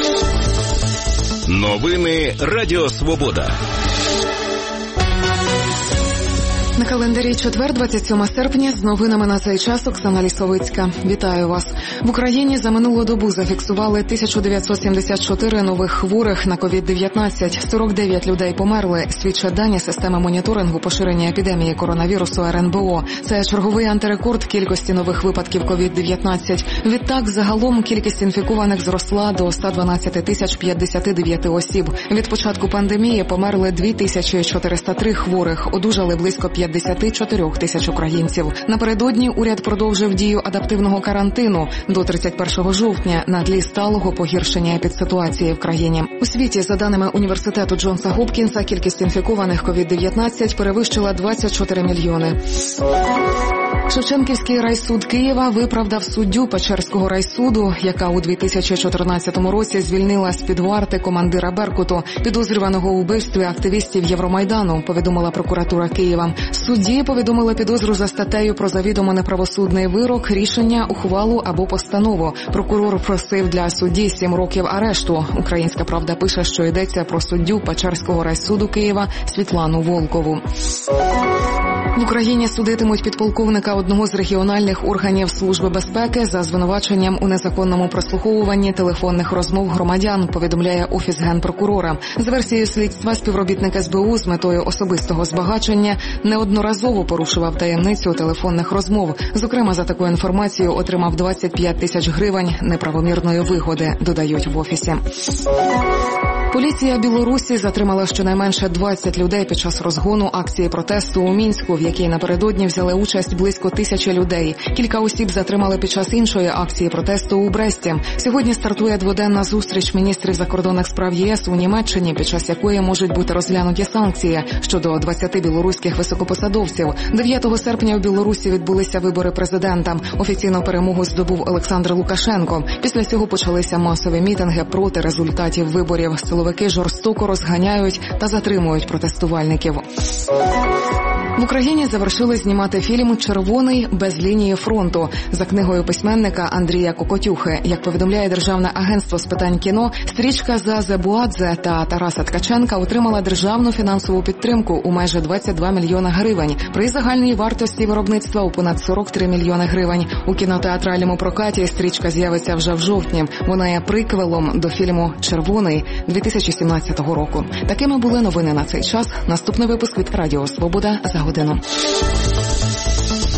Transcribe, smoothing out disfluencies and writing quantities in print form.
Новини Радіо Свобода. На календарі четвер, 27 серпня, з новинами на цей час Оксана Лісовицька. Вітаю вас. В Україні за минулу добу зафіксували 1974 нових хворих на COVID-19. 49 людей померли, свідчать дані системи моніторингу поширення епідемії коронавірусу РНБО. Це черговий антирекорд кількості нових випадків COVID-19. Відтак, загалом кількість інфікованих зросла до 112 059 осіб. Від початку пандемії померли 2403 хворих, одужали близько 54 тисяч українців. Напередодні уряд продовжив дію адаптивного карантину до 31 жовтня на тлі сталого погіршення епідситуації в країні. У світі, за даними університету Джонса Гопкінса, кількість інфікованих COVID-19 перевищила 24 мільйони. Шевченківський райсуд Києва виправдав суддю Печерського райсуду, яка у 2014 році звільнила з-під варти командира «Беркуту», підозрюваного у вбивстві активістів Євромайдану, повідомила прокуратура Києва. Судді повідомили підозру за статтею про завідомо неправосудний вирок, рішення, ухвалу або постанову. Прокурор просив для судді 7 років арешту. Українська правда пише, що йдеться про суддю Печерського райсуду Києва Світлану Волкову. В Україні судитимуть підполковника одного з регіональних органів Служби безпеки за звинуваченням у незаконному прослуховуванні телефонних розмов громадян, повідомляє Офіс Генпрокурора. За версією слідства, співробітник СБУ з метою особистого збагачення неодноразово порушував таємницю телефонних розмов. Зокрема, за таку інформацію отримав 25 тисяч гривень неправомірної вигоди, додають в Офісі. Поліція Білорусі затримала щонайменше 20 людей під час розгону акції протесту у Мінську, в якій напередодні взяли участь близько 1000 людей. Кілька осіб затримали під час іншої акції протесту у Бресті. Сьогодні стартує дводенна зустріч міністрів закордонних справ ЄС у Німеччині, під час якої можуть бути розглянуті санкції щодо 20 білоруських високопосадовців. 9 серпня у Білорусі відбулися вибори президента. Офіційну перемогу здобув Олександр Лукашенко. Після цього почалися масові мітинги проти результатів виборів. Силовики жорстоко розганяють та затримують протестувальників. В Україні завершили знімати фільм «Червоний. Без лінії фронту» за книгою письменника Андрія Кокотюхи. Як повідомляє Державне агентство з питань кіно, стрічка Зазе Буадзе та Тараса Ткаченка отримала державну фінансову підтримку у майже 22 мільйони гривень, при загальній вартості виробництва у понад 43 мільйони гривень. У кінотеатральному прокаті стрічка з'явиться вже в жовтні. Вона є приквелом до фільму «Червоний» 2017 року. Такими були новини на цей час. Наступний випуск від Радіо Свобода за годину.